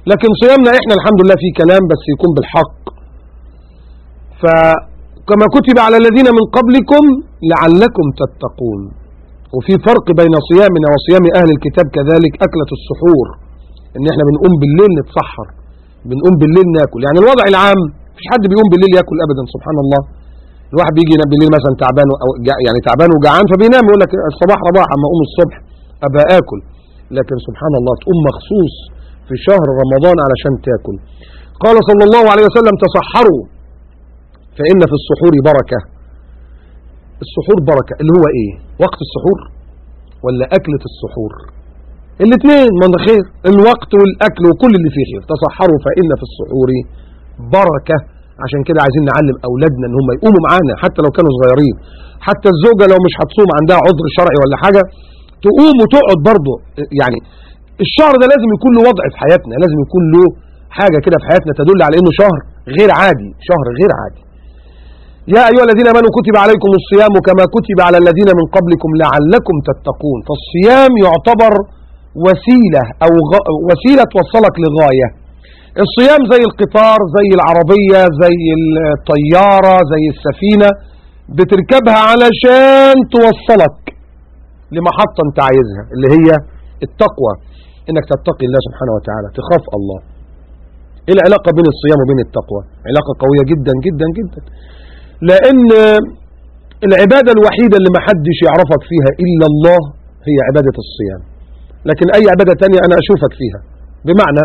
لكن صيامنا احنا الحمد لله فيه كلام بس يكون بالحق. فكما كتب على الذين من قبلكم لعلكم تتقون. وفي فرق بين صيامنا وصيام أهل الكتاب كذلك أكلة السحور، ان احنا بنقوم بالليل نتسحر، بنقوم بالليل ناكل. يعني الوضع العام مفيش حد بيقوم بالليل ياكل ابدا سبحان الله. الواحد بيجي ينام بالليل مثلا تعبان او يعني تعبان وجعان فبينام يقول لك الصباح رباح اما اقوم الصبح ابقى اكل. لكن سبحان الله تقوم مخصوص في شهر رمضان علشان تاكل. قال صلى الله عليه وسلم تسحروا فإن في السحور بركة. السحور بركة اللي هو ايه؟ وقت السحور ولا أكلة السحور؟ الاثنين من خير، الوقت والأكل وكل اللي فيه خير. تسحروا فإن في السحور بركة. عشان كده عايزين نعلم أولادنا ان هم يقوموا معانا حتى لو كانوا صغيرين. حتى الزوجة لو مش هتصوم عندها عذر شرعي ولا حاجة تقوم وتقعد برضه. يعني الشهر ده لازم يكون له وضع في حياتنا، لازم يكون له حاجة كده في حياتنا تدل على انه شهر غير عادي، شهر غير عادي. يا أيها الذين آمنوا كتب عليكم الصيام كما كتب على الذين من قبلكم لعلكم تتقون. فالصيام يعتبر وسيلة أو وسيلة توصلك لغاية. الصيام زي القطار، زي العربية، زي الطيارة، زي السفينة، بتركبها علشان توصلك لمحطة انت عايزها اللي هي التقوى، انك تتقي الله سبحانه وتعالى، تخاف الله. ايه العلاقة بين الصيام وبين التقوى؟ علاقة قوية جدا جدا جدا، لان العبادة الوحيدة اللي محدش يعرفك فيها الا الله هي عبادة الصيام. لكن اي عبادة تانية انا اشوفك فيها. بمعنى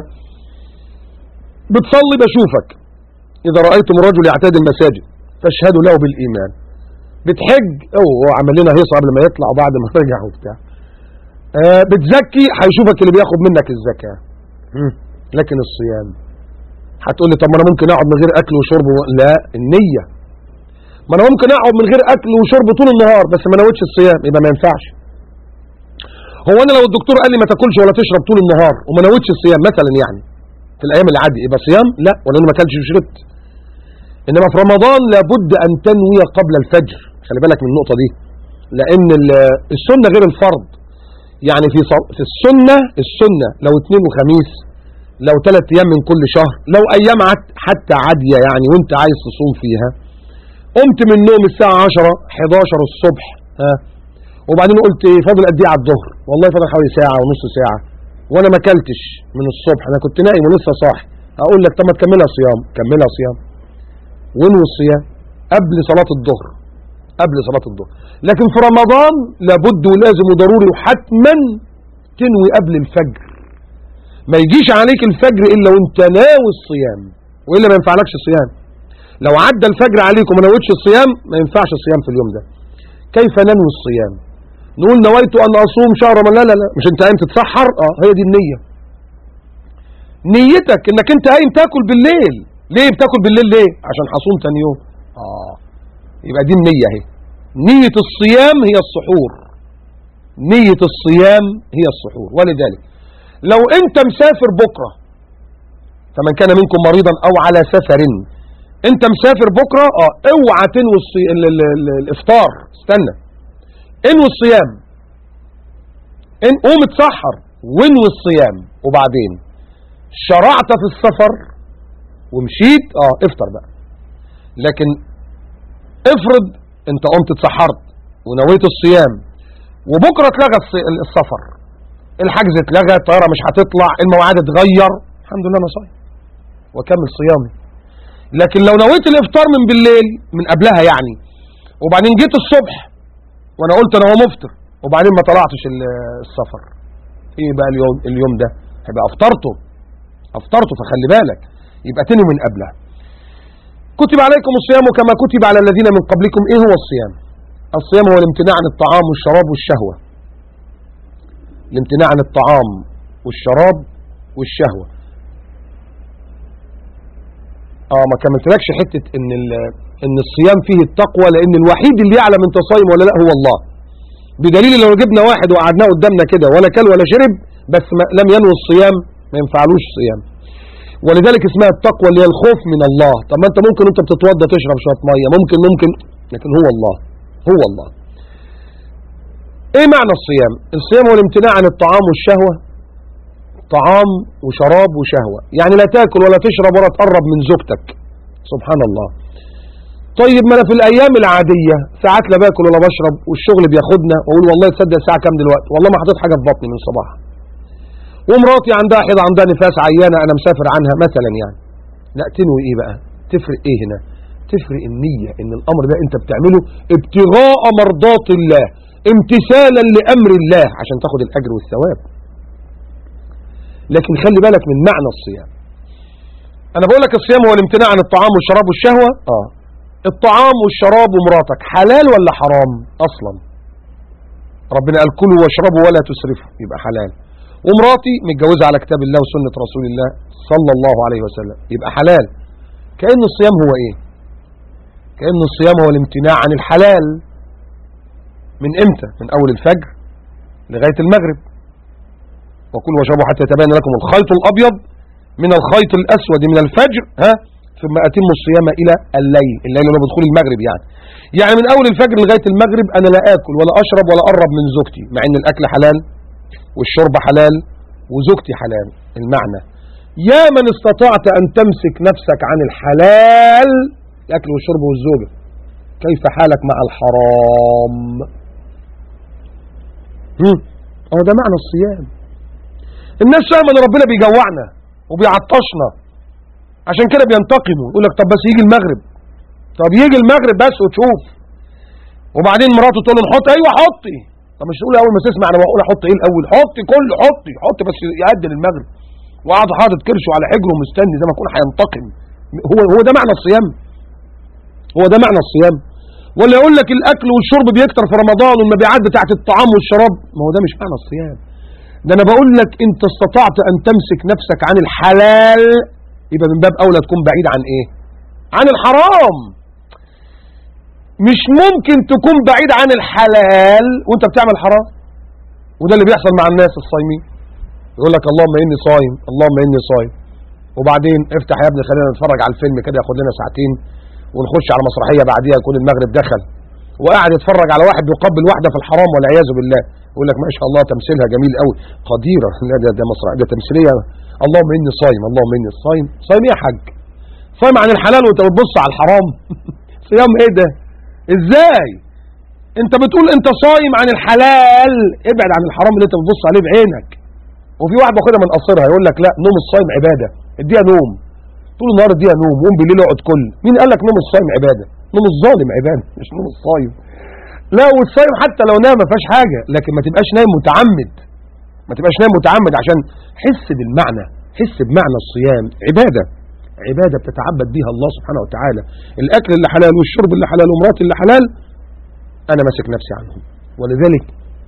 بتصلي بشوفك، اذا رأيتم الرجل يعتاد المساجد فاشهدوا له بالايمان. بتحج هو عمل لنا هيصة قبل ما يطلع وبعد ما رجع وبتاع. بتزكي هيشوفك اللي بياخد منك الزكاة. لكن الصيام هتقول لي طب ما انا ممكن اقعد من غير اكل وشرب لا، النية. ما انا ممكن اقعد من غير اكل وشرب طول النهار بس ما نويتش الصيام يبقى ما ينفعش. هو انا لو الدكتور قال لي ما تاكلش ولا تشرب طول النهار وما نويتش الصيام مثلا يعني في الايام العادية يبقى صيام؟ لا، ولا انا ما اكلش وشربت. انما في رمضان لابد ان تنوي قبل الفجر. خلي بالك من النقطة دي، لان السنة غير الفرض. يعني في السنة لو اثنين وخميس، لو 3 ايام من كل شهر، لو ايام حتى عادية يعني وانت عايز تصوم فيها، قمت من النوم الساعة 10 11 الصبح وبعدين قلت ايه فاضل قد ايه على الظهر؟ والله فاضل حوالي ساعة ونص ساعة وانا ما اكلتش من الصبح، انا كنت نايم ولسه صاحي. اقول لك طب ما تكملها صيام. كملها صيام وانوي الصيام قبل صلاة الظهر، قبل صلاة الظهر. لكن في رمضان لابد ولازم وضروري وحتما تنوي قبل الفجر. ما يجيش عليك الفجر الا وانت ناوي الصيام، والا ما ينفعلكش الصيام. لو عدى الفجر عليك وما نويتش الصيام ما ينفعش الصيام في اليوم ده. كيف ننوي الصيام؟ نقول نويت ان اصوم شهر رمضان. لا لا لا، مش انت قايم تتسحر؟ هي دي النية. نيتك انك انت قايم تاكل بالليل. ليه بتاكل بالليل؟ ليه؟ عشان هصوم تاني يوم. يبقى دي النية اهي. نية الصيام هي السحور. نية الصيام هي السحور. ولذلك لو انت مسافر بكرة، فمن كان منكم مريضا او على سفر، انت مسافر بكرة اوعى تنوي الافطار، استنى، انوي الصيام. قوم اتسحر وانوي الصيام، وبعدين شرعت في السفر ومشيت افطر بقى. لكن افرض انت قمت اتسحرت ونويت الصيام وبكرة اتلغى السفر، الحجز اتلغى، الطيارة مش هتطلع، المواعيد اتغير، الحمد لله انا صايم واكمل صيامي. لكن لو نويت الافطار من بالليل من قبلها يعني، وبعدين جيت الصبح وانا قلت انا هو مفطر وبعدين ما طلعتش السفر، ايه بقى اليوم ده؟ هيبقى افطرته. فخلي بالك، يبقى تنوي من قبلها. كتب عليكم الصيام كما كتب على الذين من قبلكم. ايه هو الصيام؟ الصيام هو الامتناع عن الطعام والشراب والشهوة. الامتناع عن الطعام والشراب والشهوة. ما كملتلكش حتة ان الصيام فيه التقوى، لان الوحيد اللي يعلم انت صايم ولا لا هو الله. بدليل لو جبنا واحد وقعدناه قدامنا كده ولا كل ولا شرب بس لم ينوي الصيام ما ينفعلوش صيام. ولذلك اسمها التقوى اللي هي الخوف من الله. طب ما انت ممكن وانت بتتوضى تشرب شويه ميه، ممكن، لكن هو الله. ايه معنى الصيام؟ الصيام هو الامتناع عن الطعام والشهوة طعام وشراب وشهوة، يعني لا تاكل ولا تشرب ولا تقرب من زوجتك. سبحان الله. طيب ما انا في الايام العادية ساعات لا باكل ولا بشرب والشغل بياخدنا واقول والله تصدق الساعة كام دلوقتي، والله ما حطيت حاجة في بطني من الصباح، ومراتي عندها حيض عندها نفاس عيانة انا مسافر عنها مثلا يعني. لا تنوي ايه بقى؟ تفرق ايه هنا؟ تفرق النية، ان الامر ده انت بتعمله ابتغاء مرضات الله، امتثالا لامر الله عشان تاخد الاجر والثواب. لكن خلي بالك من معنى الصيام. انا بقول لك الصيام هو الامتناع عن الطعام والشراب والشهوة. الطعام والشراب ومراتك حلال ولا حرام اصلا؟ ربنا قال كلوا واشربوا ولا تسرفوا، يبقى حلال. ومراتي متجوزة على كتاب الله وسنة رسول الله صلى الله عليه وسلم، يبقى حلال. كأن الصيام هو ايه؟ كأن الصيام هو الامتناع عن الحلال. من امتى؟ من اول الفجر لغاية المغرب. وكلوا واشربوا حتى يتبين لكم الخيط الابيض من الخيط الاسود من الفجر ثم اتموا الصيام الى الليل. الليل اللي هو بدخول المغرب يعني من اول الفجر لغاية المغرب انا لا اكل ولا اشرب ولا اقرب من زوجتي، مع ان الاكل حلال والشرب حلال وزوجتي حلال. المعنى يا من استطعت ان تمسك نفسك عن الحلال الاكل والشرب والزوجة، كيف حالك مع الحرام؟ ده معنى الصيام. الناس فاهمه ان ربنا بيجوعنا وبيعطشنا عشان كده بينتقموا، يقول لك طب بس يجي المغرب، طب يجي المغرب بس وتشوف. وبعدين مراته تقول له نحط، ايوه حطي. طب مش تقول اول ما تسمع انا بقول احط ايه الاول؟ حطي كله، حطي بس يأذن المغرب، وقعد حاطط كرشه على حجره ومستني زي ما يكون هينتقم. هو ده معنى الصيام؟ هو ده معنى الصيام؟ ولا يقول لك الاكل والشرب بيكتر في رمضان والمبيعات بتاعت الطعام والشراب؟ ما هو ده مش معنى الصيام. ده انا بقول لك انت استطعت ان تمسك نفسك عن الحلال، يبقى من باب اولى تكون بعيد عن ايه؟ عن الحرام. مش ممكن تكون بعيد عن الحلال وانت بتعمل حرام. وده اللي بيحصل مع الناس الصايمين، يقول لك اللهم اني صايم، اللهم اني صايم، وبعدين افتح يا ابني خلينا نتفرج على الفيلم كده ياخد لنا ساعتين، ونخش على مسرحيه بعديها يكون المغرب دخل، وقاعد يتفرج على واحد بيقبل واحده في الحرام والعياذ بالله، يقول لك ما شاء الله تمثيلها جميل قوي، قديره. لا ده مسرح، ده تمثيليه. اللهم اني صايم، اللهم اني صايم. صايم ايه يا حاج؟ صايم عن الحلال وانت بتبص على الحرام؟ صيام ايه ده؟ ازاي؟ انت بتقول انت صايم عن الحلال، ابعد عن الحرام اللي انت بتبص عليه بعينك. وفي واحد باخدها من قصرها يقول لك لا نوم الصايم عباده، اديها نوم طول النهار، اديها نوم، قوم بالليل اقعد كل. مين قال لك نوم الصايم عباده؟ نوم الظالم عباده مش نوم الصايم. لا، والصايم حتى لو نام ما فيهاش حاجه، لكن ما تبقاش نايم متعمد، ما تبقاش نايم متعمد، عشان حس بالمعنى، حس بمعنى الصيام. عباده، عباده بتتعبد بيها الله سبحانه وتعالى. الاكل اللي حلال والشرب اللي حلال ومراتي اللي حلال انا ماسك نفسي عنهم. ولذلك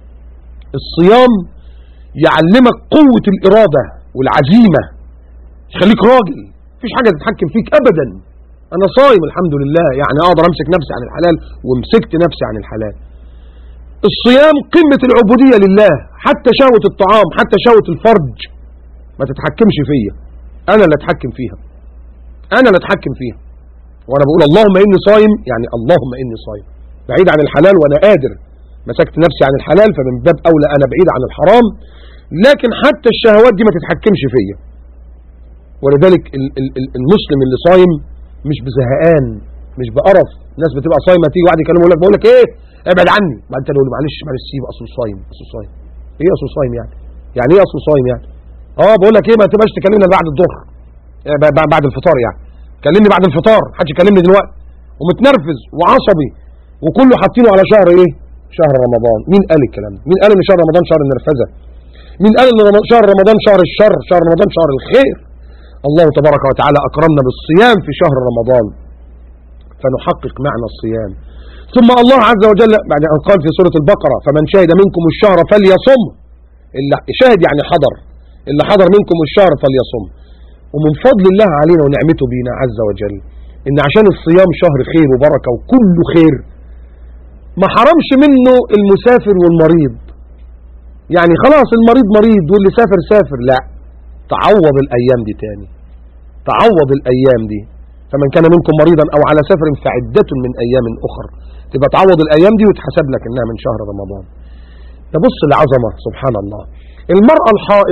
الصيام يعلمك قوة الإرادة والعزيمة، يخليك راجل، مفيش حاجة تتحكم فيك أبدا. أنا صايم الحمد لله، يعني أقدر أمسك نفسي عن الحلال، ومسكت نفسي عن الحلال. الصيام قمة العبودية لله، حتى شهوة الطعام، حتى شهوة الفرج ما تتحكمش فيا، أنا اللي أتحكم فيها، أنا اللي أتحكم فيها. وأنا بقول اللهم إني صايم، يعني اللهم إني صايم، بعيد عن الحلال وأنا قادر، مسكت نفسي عن الحلال، فمن باب أولى أنا بعيد عن الحرام. لكن حتى الشهوات دي ما تتحكمش فيا. ولذلك المسلم اللي صايم مش بزهقان، مش بقرف. الناس بتبقى صايمه تيجي واحد يكلمه يقول لك بقول لك ايه ابعد عني، بعد انت تقول له معلش سيب، اصل صايم، اصل صايم. ايه اصل صايم يعني؟ يعني ايه اصل صايم يعني؟ بقول لك ايه ما تبقاش تكلمنا بعد الظهر، بعد الفطار يعني، كلمني بعد الفطار، محدش يكلمني دلوقتي. ومتنرفز وعصبي، وكله حاطينه على شهر ايه؟ شهر رمضان. مين قال الكلام ده؟ مين قال ان شهر رمضان شهر النرفزه؟ مين قال ان شهر رمضان شهر الشر؟ شهر رمضان شهر الخير. الله تبارك وتعالى اكرمنا بالصيام في شهر رمضان، فنحقق معنى الصيام. ثم الله عز وجل بعد ان قال في سورة البقرة فمن شهد منكم الشهر فليصم، اللي شاهد يعني حضر، اللي حضر منكم الشهر فليصم. ومن فضل الله علينا ونعمته بينا عز وجل ان عشان الصيام شهر خير وبركة وكله خير، ما حرمش منه المسافر والمريض. يعني خلاص المريض مريض واللي سافر سافر، لا، تعوض الايام دي تاني، تعوض الايام دي. فمن كان منكم مريضا او على سفر فعدة من ايام اخر، تبقى تعوض الايام دي وتحسب لك انها من شهر رمضان. تبص لعظمة سبحان الله. المرأة الحائض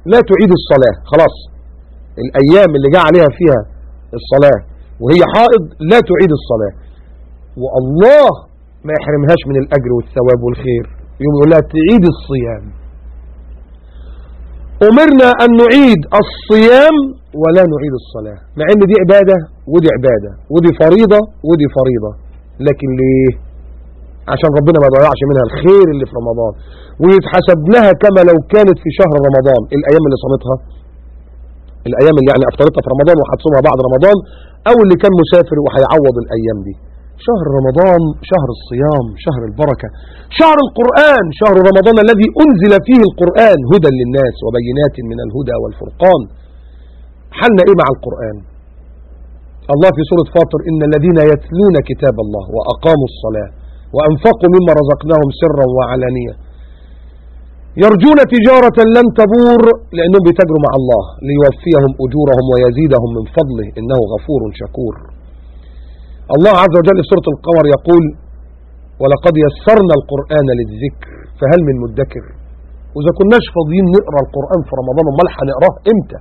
لا تعيد الصلاة، خلاص الأيام اللي جاء عليها فيها الصلاة وهي حائض لا تعيد الصلاة، والله ما يحرمهاش من الأجر والثواب والخير، يقول لها تعيد الصيام. أمرنا أن نعيد الصيام ولا نعيد الصلاة، مع أن دي عبادة ودي عبادة، ودي فريضة ودي فريضة، لكن ليه؟ عشان ربنا ما يضيعش منها الخير اللي في رمضان، ويتحسب لها كما لو كانت في شهر رمضان. الأيام اللي صامتها، الأيام اللي يعني أفطرتها في رمضان وهتصومها بعد رمضان، أو اللي كان مسافر وهيعوض الأيام دي. شهر رمضان شهر الصيام، شهر البركة، شهر القرآن، شهر رمضان الذي أنزل فيه القرآن هدى للناس وبينات من الهدى والفرقان. حلنا إيه مع القرآن؟ الله في سورة فاطر إن الذين يتلون كتاب الله وأقاموا الصلاة وأنفقوا مما رزقناهم سرا وعلانية يرجون تجارة لن تبور، لأنهم بيتاجروا مع الله ليوفيهم أجورهم ويزيدهم من فضله إنه غفور شكور. الله عز وجل في سورة القمر يقول ولقد يسرنا القرآن للذكر فهل من مدكر. وإذا كناش فاضيين نقرأ القرآن في رمضان امال هنقراه إمتى؟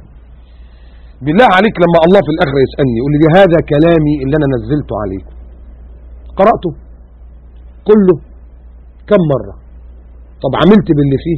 بالله عليك لما الله في الآخر يسألني يقول لي هذا كلامي اللي أنا نزلته عليك قرأته كله كم مرة؟ طب عملت باللي فيه؟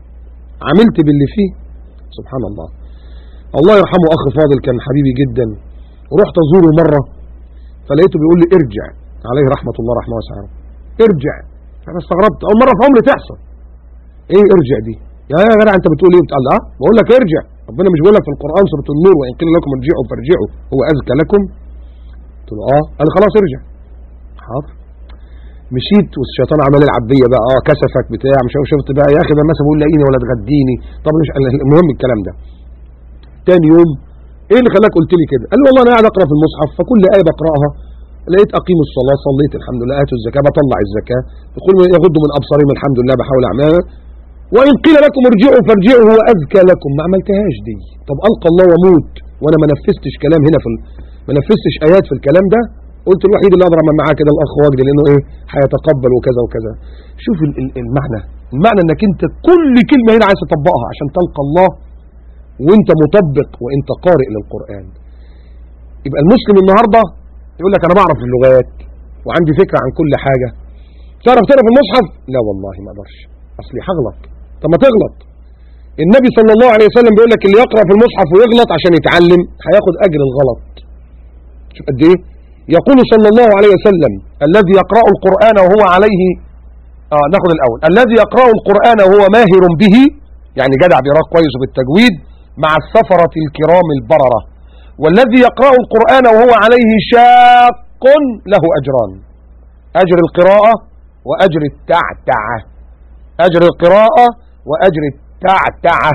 عملت باللي فيه؟ سبحان الله. الله يرحمه أخ فاضل كان حبيبي جدا، ورحت أزوره مرة فلقيته بيقول لي ارجع، عليه رحمة الله رحمه واسعة، ارجع. أنا استغربت، أول مرة في عمري تحصل. إيه ارجع دي؟ يا جدع أنت بتقول إيه؟ بتقول بقول لك ارجع، ربنا مش بيقول لك في القرآن سورة النور وإن قيل لكم ارجعوا فارجعوا هو أزكى لكم؟ قلت له قال خلاص ارجع. حاضر. مشيت والشيطان عمال يلعب بيا بقى كسفك بتاع مش عارف، شفت بقى يا اخي ده مثلا بيقول لاقيني ولا تغديني. طب مش المهم الكلام ده. تاني يوم ايه اللي خلاك قلت لي كده؟ قال لي والله انا قاعد اقرا في المصحف فكل ايه بقراها لقيت اقيم الصلاه صليت الحمد لله، اتوا الزكاه بطلع الزكاه، يقول يغضوا من ابصارهم الحمد لله بحاول اعملها، وان قيل لكم ارجعوا فارجعوا هو ازكى لكم. ما عملتهاش دي. طب القى الله واموت وانا ما نفذتش كلام هنا ما نفذتش ايات في الكلام ده. قلت الوحيد اللي اقدر اعمل معاه كده الاخ وجدي لانه ايه هيتقبل وكذا وكذا. شوف المعنى انك انت كل كلمه هنا عايز تطبقها عشان تلقى الله وانت مطبق وانت قارئ للقران. يبقى المسلم النهارده يقول لك انا بعرف اللغات وعندي فكره عن كل حاجه. تعرف تقرا في المصحف؟ لا والله ما اقدرش اصلي هغلط. طب ما تغلط. النبي صلى الله عليه وسلم بيقول لك اللي يقرا في المصحف ويغلط عشان يتعلم هياخد اجر الغلط. شوف قد ايه؟ يقول صلى الله عليه وسلم الذي يقرأ القرآن وهو عليه ناخد الأول الذي يقرأ القرآن وهو ماهر به يعني جدع بيقرأ كويس بالتجويد مع السفرة الكرام البررة، والذي يقرأ القرآن وهو عليه شاق له أجران، أجر القراءة وأجر التعتعة. أجر القراءة وأجر التعتعة.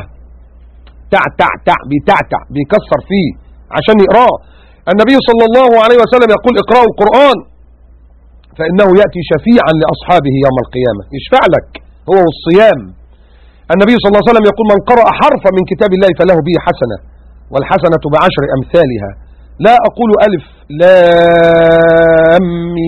تعتع بيتعتع بيكسر فيه عشان يقرأه. النبي صلى الله عليه وسلم يقول اقرأوا القرآن فإنه يأتي شفيعا لأصحابه يوم القيامة، يشفع لك هو والصيام. النبي صلى الله عليه وسلم يقول من قرأ حرفا من كتاب الله فله به حسنة والحسنة بعشر أمثالها. لا أقول ألف لام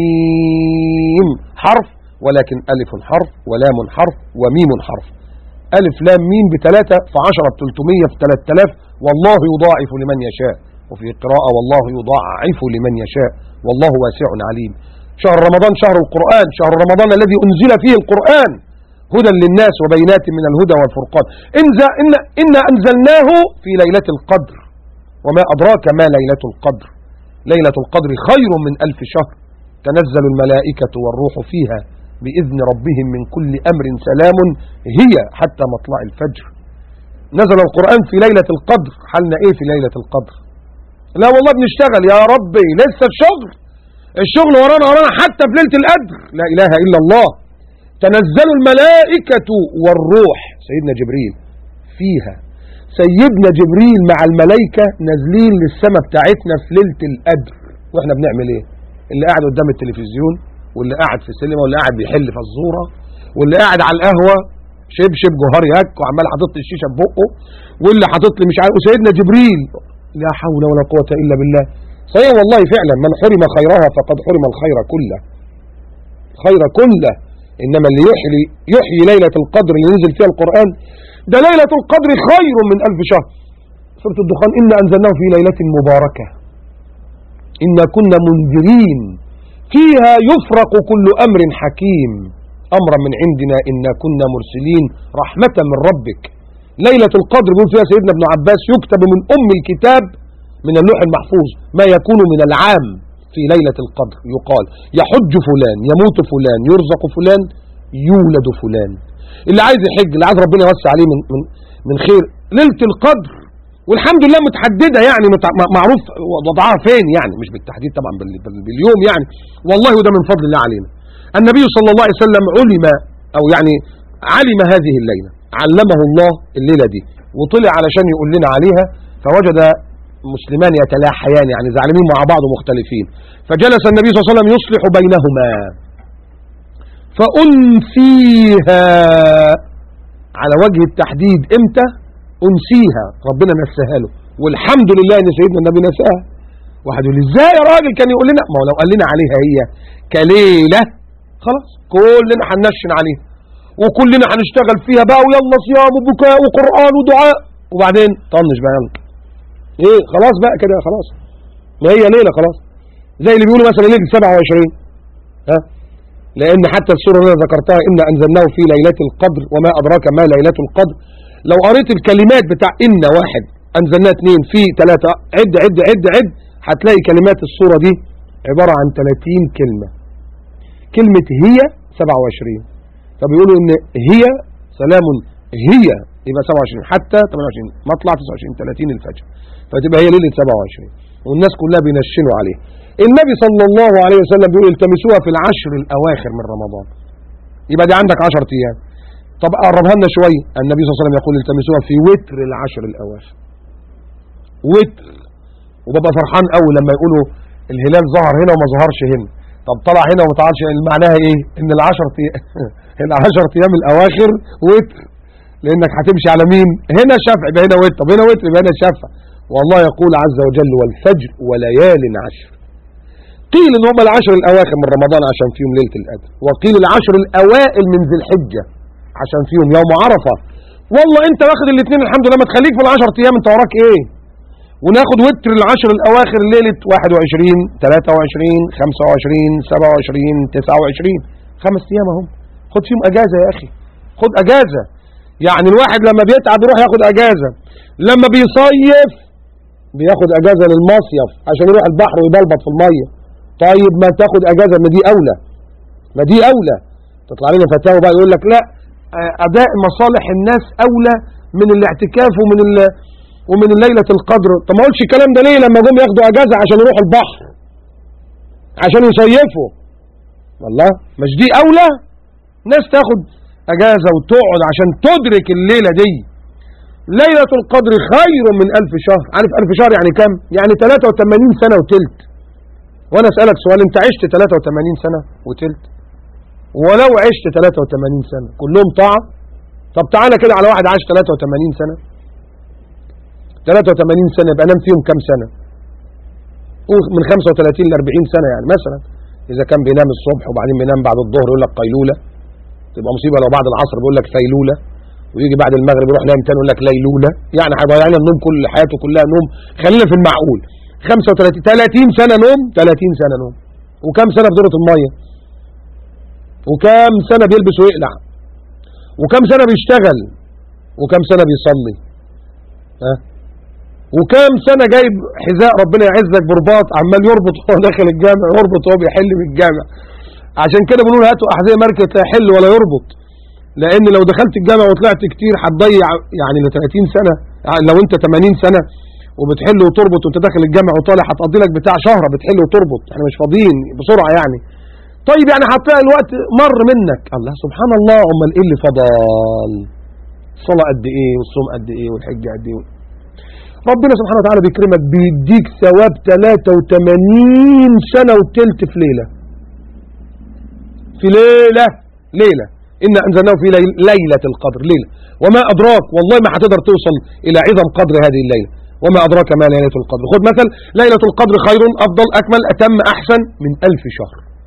ميم حرف ولكن ألف حرف ولام حرف وميم حرف. ألف لام ميم ب3 ف10 ب300 ف3000 والله يضاعف لمن يشاء. وفي قراءة والله يضاعف لمن يشاء والله واسع عليم. شهر رمضان شهر القرآن، شهر رمضان الذي أنزل فيه القرآن هدى للناس وبينات من الهدى والفرقان. إنا أنزلناه في ليلة القدر وما أدراك ما ليلة القدر. ليلة القدر خير من 1000 شهر تنزل الملائكة والروح فيها بإذن ربهم من كل أمر سلام هي حتى مطلع الفجر. نزل القرآن في ليلة القدر. حالنا إيه في ليلة القدر؟ لا والله بنشتغل يا ربي لسه الشغل ورانا حتى في ليلة القدر. لا إله إلا الله. تنزل الملائكة والروح سيدنا جبريل فيها. سيدنا جبريل مع الملائكة نازلين للسماء بتاعتنا في ليلة القدر. واحنا بنعمل ايه؟ اللي قاعد قدام التلفزيون واللي قاعد في السينما واللي قاعد بيحل فزورة واللي قاعد على القهوة شبشب جوهر ياك وعمال حاطط لي الشيشة ببقه واللي حاطط لي مش عارف. وسيدنا جبريل لا حول ولا قوة إلا بالله. صحيح والله فعلا من حرم خيرها فقد حرم الخير كله. خير كله. إنما اللي يحيي ليلة القدر اللي نزل فيها القرآن، ده ليلة القدر خير من 1000 شهر. سورة الدخان: إنا أنزلناه في ليلة مباركة إنا كنا منذرين فيها يفرق كل أمر حكيم أمرا من عندنا إنا كنا مرسلين رحمة من ربك. ليلة القدر بيقول فيها سيدنا ابن عباس: يكتب من الكتاب من اللوح المحفوظ ما يكون من العام في ليلة القدر، يقال يحج فلان، يموت فلان، يرزق فلان، يولد فلان. اللي عايز يحج، اللي عايز ربنا يوسع عليه من خير، ليلة القدر والحمد لله متحددة، يعني معروف وضعها فين، يعني مش بالتحديد طبعا باليوم يعني، والله وده من فضل الله علينا. النبي صلى الله عليه وسلم علم هذه الليلة، علمه الله الليلة دي، وطلع علشان يقول لنا عليها، فوجد مسلمان يتلاحيان يعني زعلانين مع بعض ومختلفين، فجلس النبي صلى الله عليه وسلم يصلح بينهما فأنسيها على وجه التحديد. امتى أنسيها؟ ربنا نساها له، والحمد لله ان سيدنا النبي نساها. واحد يقول ازاي يا راجل كان يقول لنا؟ ما هو لو قال لنا عليها هي كليلة خلاص كلنا هننشن عليها وكلنا هنشتغل فيها بقى، ويلا صيام وبكاء وقرآن ودعاء، وبعدين طنش بقى يلا ايه خلاص بقى كده خلاص، ما هي ليلة خلاص، زي اللي بيقولوا مثلا ليلة 27 لان حتى السورة اللي انا ذكرتها إنا أنزلناه في ليلة القدر وما أدراك ما ليلة القدر، لو قريت الكلمات بتاع إن 1 أنزلناه 2 في 3 عد هتلاقي كلمات السورة دي عبارة عن 30 كلمة. كلمة هي 27، فبيقولوا ان هي سلام هي يبقى 27 حتى 28 مطلع 29 30 الفجر، فتبقى هي ليلة 27 والناس كلها بينشنوا عليها. النبي صلى الله عليه وسلم بيقول التمسوها في العشر الأواخر من رمضان، يبقى دي عندك 10 أيام. طب قربها لنا شوية، النبي صلى الله عليه وسلم يقول التمسوها في وتر العشر الأواخر، وتر. وببقى فرحان قوي لما يقولوا الهلال ظهر هنا وما ظهرش هنا، طب طلع هنا وما طلعش هنا، معناها ايه؟ ان ال10 ايام الاواخر وتر، لانك هتمشي على مين؟ هنا شفع يبقى هنا وتر، طب هنا وتر يبقى هنا شفع. والله يقول عز وجل والفجر وليال عشر. قيل ان هم ال10 الاواخر من رمضان عشان فيهم ليلة القدر، وقيل ال10 الاوائل من ذي الحجة عشان فيهم يوم عرفة. والله انت واخد الاثنين الحمد لله، ما تخليك في ال10 ايام، انت وراك ايه؟ وناخد وتر ال10 الاواخر ليلة 21 23 25 27 29 5 ايام اهم، خد فيهم اجازة يا اخي، خد اجازة. يعني الواحد لما بيتعب يروح ياخد اجازة، لما بيصيف بياخد اجازة للمصيف عشان يروح البحر ويبلبط في المية. طيب ما تاخد اجازة، ما دي اولى، ما دي اولى. تطلع لنا فتاوى بقى يقول لك لا اداء مصالح الناس اولى من الاعتكاف ومن ليلة القدر. طب ما قلتش الكلام ده ليه لما جم ياخدوا اجازة عشان يروحوا البحر عشان يصيفوا؟ والله مش دي اولى؟ ناس تاخد اجازة وتقعد عشان تدرك الليلة دي. ليلة القدر خير من 1000 شهر. عارف 1000 شهر يعني كام؟ يعني 83 سنة وتلت. وانا اسألك سؤال، انت عشت 83 سنة وتلت؟ ولو عشت 83 سنة كلهم طاعة؟ طب تعالى كده على واحد عاش 83 سنة، 83 سنة يبقى نام فيهم كم سنة؟ من 35 ل 40 سنة يعني مثلا، إذا كان بينام الصبح وبعدين بينام بعد الظهر يقول لك قيلولة، تبقى مصيبة. لو بعد العصر بيقول لك فيلولة، ويجي بعد المغرب يروح نايم تاني يقول لك ليلولة، يعني هيضيع لنا النوم كل حياته كلها نوم. خلينا في المعقول، 35 30 سنة نوم، 30 سنة نوم، وكم سنة في دورة المية، وكم سنة بيلبس ويقلع، وكم سنة بيشتغل، وكم سنة بيصلي، وكم سنة جايب حذاء ربنا يعزك برباط عمال يربط وهو داخل الجامع، يربط وهو بيحل من الجامع. عشان كده بنقول هاتوا أحذية ماركة لا يحل ولا يربط، لأن لو دخلت الجامع وطلعت كتير هتضيع يعني ل 30 سنة. يعني لو أنت 80 سنة وبتحل وتربط وأنت داخل الجامع وطالع هتقضي لك بتاع شهر بتحل وتربط، احنا مش فاضيين بسرعة يعني. طيب يعني هتلاقي الوقت مر منك. الله سبحان الله، امال ايه اللي فضل؟ الصلاة قد ايه، والصوم قد ايه، والحج قد ايه. ربنا سبحانه وتعالى بيكرمك، بيديك ثواب 83 سنة وتلت في ليلة، في ليلة إنا أنزلناه في ليلة القدر، ليلة. وما أدراك، والله ما هتقدر توصل إلى عظم قدر هذه الليلة. وما أدراك ما ليلة القدر. خد مثل ليلة القدر خير أفضل أكمل أتم أحسن من 1000 شهر.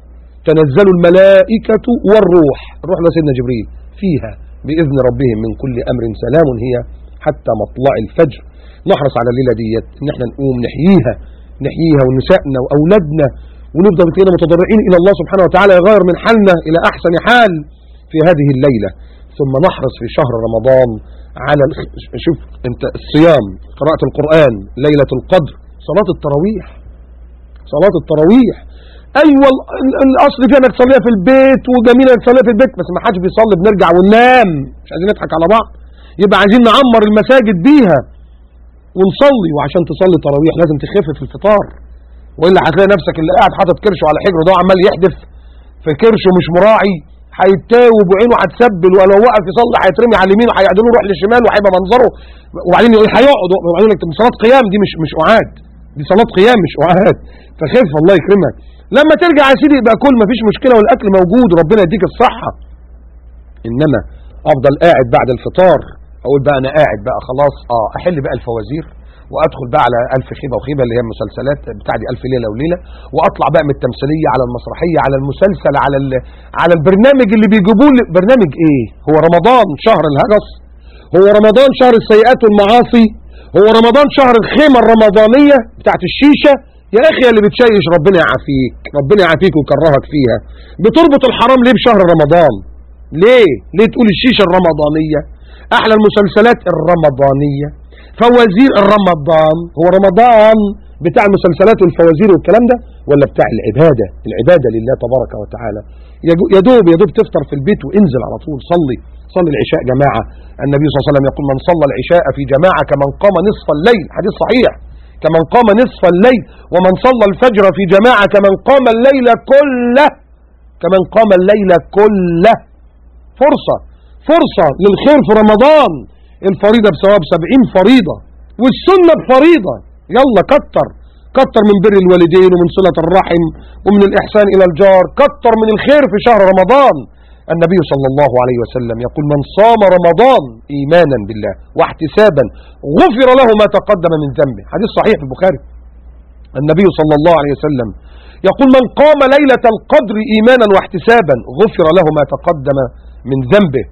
تنزل الملائكة والروح، الروح ده سيدنا جبريل، فيها بإذن ربهم من كل أمر سلام هي حتى مطلع الفجر. نحرص على الليلة ديت إن احنا نقوم نحييها ونسائنا وأولادنا، ونفضل كده متضرعين إلى الله سبحانه وتعالى يغير من حالنا إلى أحسن حال في هذه الليلة. ثم نحرص في شهر رمضان على شوف انت الصيام، قراءة القرآن، ليلة القدر، صلاة التراويح. ايوه الاصل فيها انك تصليها في البيت، وجميل انك تصليها في البيت، بس ما حدش بيصلي، بنرجع وننام، مش عايزين نضحك على بعض. يبقى عايزين نعمر المساجد بيها ونصلي. وعشان تصلي تراويح لازم تخف في الفطار، والا هتلاقي نفسك اللي قاعد حاطط كرشه على حجره ده عمال يحدف في كرشه مش مراعي، هيتاوب وعينه هتسبل، ولو وقف يصلي هيترمي على اليمين وهيعدلوا يروح للشمال وهيبقى منظره، وبعدين هيقعد وبعدين يقول لك صلاه قيام، دي مش قعاد، دي صلاه قيام مش قعاد. فخف الله يكرمك. لما ترجع يا سيدي يبقى كل مفيش مشكله والاكل موجود وربنا يديك الصحه. انما افضل قاعد بعد الفطار اقول بقى انا قاعد بقى خلاص احل بقى الفوازير، وادخل بقى على ألف خيبة وخيبة اللي هي المسلسلات بتاع دي ألف ليلة وليلة، واطلع بقى من التمثيلية على المسرحية على المسلسل على البرنامج اللي بيجيبوه. برنامج ايه؟ هو رمضان شهر الهجس؟ هو رمضان شهر السيئات والمعاصي؟ هو رمضان شهر الخيمة الرمضانية بتاعت الشيشة؟ يا اخي اللي بتشيش ربنا يعافيك ويكرهك فيها. بتربط الحرام ليه بشهر رمضان؟ ليه تقول الشيشة الرمضانية؟ احلى المسلسلات الرمضانية، فوازير الرمضان. هو رمضان بتاع المسلسلات والفوازير والكلام ده، ولا بتاع العبادة لله تبارك وتعالى؟ يا دوب تفطر في البيت وانزل على طول صلي العشاء جماعة. النبي صلى الله عليه وسلم يقول من صلى العشاء في جماعة كمن قام نصف الليل، حديث صحيح، كمن قام نصف الليل. ومن صلى الفجر في جماعة كمن قام الليل كله. فرصة للخير في رمضان. الفريضة بثواب 70 فريضة، والسنة بفريضة. يلا كتر من بر الوالدين ومن صلة الرحم ومن الإحسان إلى الجار، كتر من الخير في شهر رمضان. النبي صلى الله عليه وسلم يقول من صام رمضان إيمانا بالله واحتسابا غفر له ما تقدم من ذنبه، حديث صحيح في البخاري. النبي صلى الله عليه وسلم يقول من قام ليلة القدر إيمانا واحتسابا غفر له ما تقدم من ذنبه.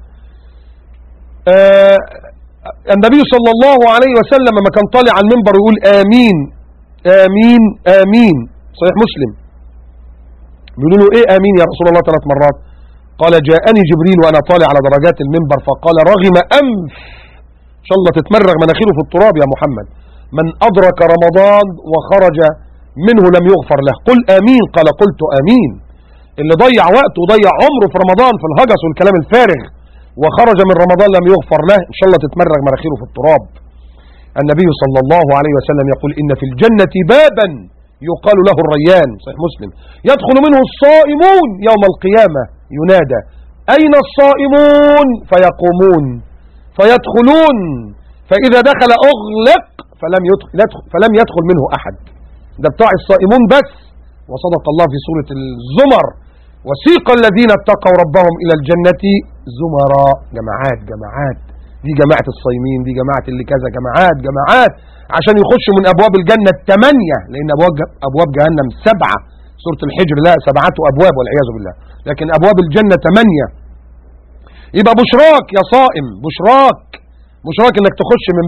النبي صلى الله عليه وسلم لما كان طالع على المنبر يقول آمين آمين آمين، صحيح مسلم. بيقولوا له ايه آمين يا رسول الله 3 مرات؟ قال جاءني جبريل وأنا طالع على درجات المنبر فقال رغم أنف، إن شاء الله تتمرغ مناخيره في التراب يا محمد، من أدرك رمضان وخرج منه لم يغفر له، قل آمين. قال قلت آمين. اللي ضيع وقته وضيع عمره في رمضان في الهجس والكلام الفارغ وخرج من رمضان لم يغفر له، إن شاء الله تتمرغ مناخيره في التراب. النبي صلى الله عليه وسلم يقول إن في الجنة بابا يقال له الريان، صحيح مسلم، يدخل منه الصائمون يوم القيامة ينادى أين الصائمون؟ فيقومون فيدخلون، فإذا دخل أغلق فلم يدخل منه أحد. ده بتاع الصائمون بس. وصدق الله في سورة الزمر وسيق الذين اتقوا ربهم إلى الجنة زمرا، جماعات، دي جماعة الصايمين، دي جماعة اللي كذا، جماعات عشان يخشوا من أبواب الجنة 8، لأن أبواب جهنم 7. سورة الحجر لا 7 أبواب والعياذ بالله، لكن أبواب الجنة 8. يبقى بشراك يا صائم، بشراك انك تخش من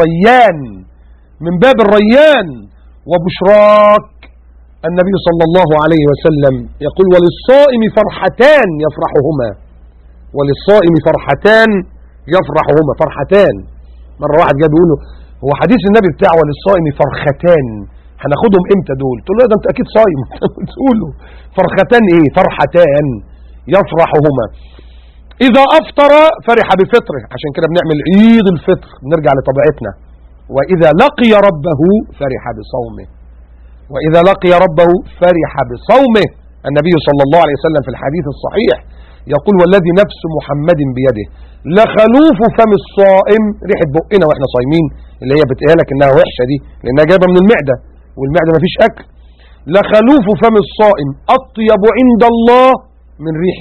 باب الريان، وبشراك النبي صلى الله عليه وسلم يقول وللصائم فرحتان يفرحهما، فرحتان. مرة واحد جاب يقول له هو حديث النبي بتاعه وللصائم فرختان، هناخدهم امتى دول؟ تقول له ده انت اكيد صايم. تقول له فرختان ايه؟ فرحتان يفرحهما. اذا افطر فرح بفطره، عشان كده بنعمل عيد الفطر، نرجع لطبيعتنا. واذا لقي ربه فرح بصومه، النبي صلى الله عليه وسلم في الحديث الصحيح يقول والذي نفس محمد بيده لخلوف فم الصائم، ريحة بقنا واحنا صايمين اللي هي بتقالك انها وحشة دي لانها جايبة من المعدة، والمعدة مفيش اكل. لخلوف فم الصائم اطيب عند الله من ريح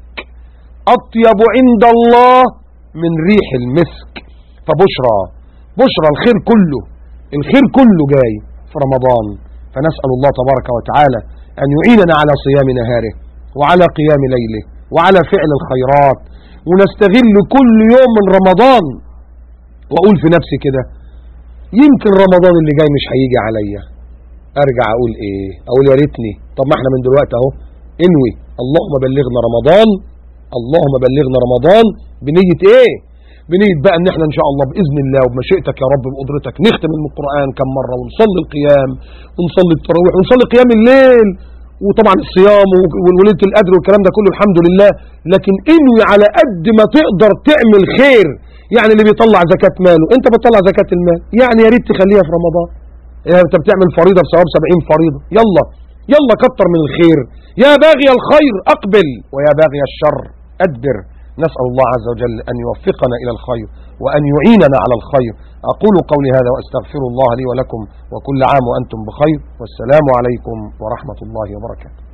المسك، فبشرى الخير كله جاي في رمضان. فنسأل الله تبارك وتعالى أن يعيننا على صيام نهاره وعلى قيام ليله وعلى فعل الخيرات، ونستغل كل يوم من رمضان. واقول في نفسي كده يمكن رمضان اللي جاي مش هيجي عليا، ارجع اقول ايه؟ اقول يا ريتني. طب ما احنا من دلوقتي اهو انوي اللهم بلغنا رمضان، اللهم بلغنا رمضان بنية ايه؟ بنية بقى ان احنا ان شاء الله باذن الله وبمشيئتك يا رب بقدرتك نختم القرآن كم مرة، ونصلي القيام ونصلي التراويح ونصلي قيام الليل، وطبعا الصيام وليلة القدر والكلام ده كله الحمد لله. لكن انوي على قد ما تقدر تعمل خير. يعني اللي بيطلع زكاة ماله، انت بتطلع زكاة المال، يعني يا ريت تخليها في رمضان. يعني انت بتعمل فريضة بثواب 70 فريضة، يلا يلا كتر من الخير. يا باغي الخير أقبل ويا باغي الشر أدبر. نسأل الله عز وجل أن يوفقنا إلى الخير وأن يعيننا على الخير. أقول قولي هذا وأستغفر الله لي ولكم، وكل عام وأنتم بخير، والسلام عليكم ورحمة الله وبركاته.